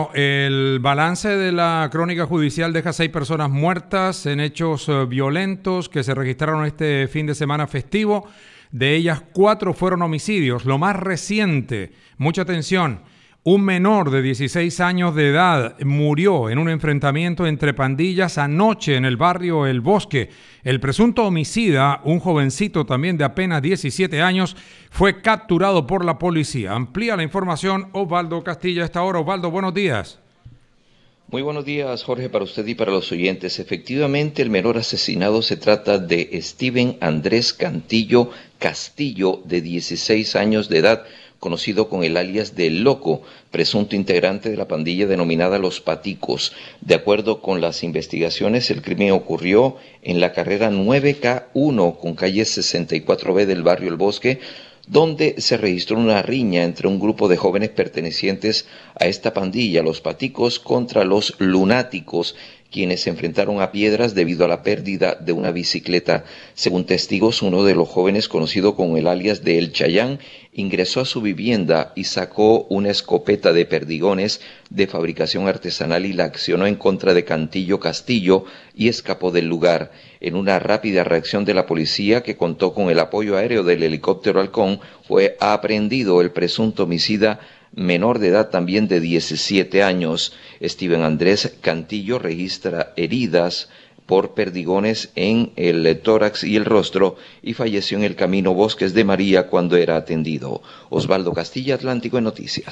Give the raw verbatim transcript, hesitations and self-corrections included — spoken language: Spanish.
El balance de la crónica judicial deja seis personas muertas en hechos eh, violentos que se registraron este fin de semana festivo. De ellas, cuatro fueron homicidios. Lo más reciente, mucha atención, un menor de dieciséis años de edad murió en un enfrentamiento entre pandillas anoche en el barrio El Bosque. El presunto homicida, un jovencito también de apenas diecisiete años, fue capturado por la policía. Amplía la información Osvaldo Castilla a esta hora. Osvaldo, buenos días. Muy buenos días, Jorge, para usted y para los oyentes. Efectivamente, el menor asesinado se trata de Steven Andrés Cantillo Castillo, de dieciséis años de edad, conocido con el alias de El Loco, presunto integrante de la pandilla denominada Los Paticos. De acuerdo con las investigaciones, el crimen ocurrió en la carrera nueve K uno con calle sesenta y cuatro B del barrio El Bosque, donde se registró una riña entre un grupo de jóvenes pertenecientes a esta pandilla, Los Paticos, contra los Lunáticos, quienes se enfrentaron a piedras debido a la pérdida de una bicicleta. Según testigos, uno de los jóvenes, conocido con el alias de El Chayán, ingresó a su vivienda y sacó una escopeta de perdigones de fabricación artesanal y la accionó en contra de Cantillo Castillo y escapó del lugar. En una rápida reacción de la policía, que contó con el apoyo aéreo del helicóptero Halcón, fue aprehendido el presunto homicida, menor de edad también de diecisiete años. Steven Andrés Cantillo registra heridas por perdigones en el tórax y el rostro y falleció en el camino Bosques de María cuando era atendido. Osvaldo Castilla, Atlántico en Noticias.